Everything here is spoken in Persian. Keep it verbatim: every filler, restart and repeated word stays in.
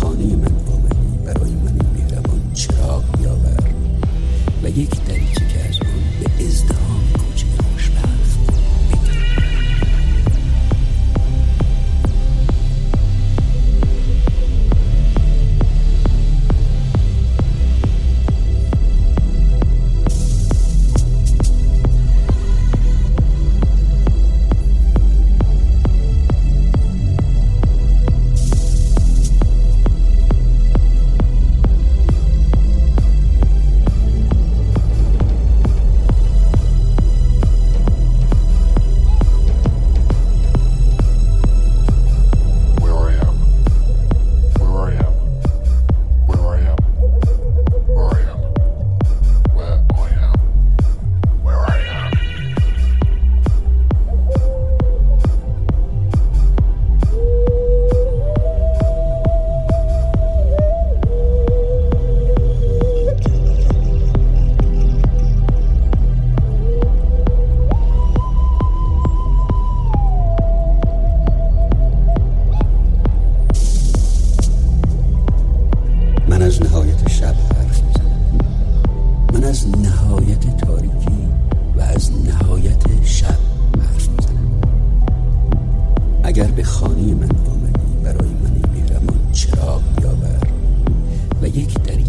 خانه من آمدی برای من مهربان چراغ بیاور و یک دریچه که از آن به ازدحام کوچه خوشبخت بگیر. من از نهایت شب حرف میزنم، من از نهایت تاریکی و از نهایت شب حرف میزنم. اگر به خانه من آمدی برای من مهربان چراغ بیاور و یک دری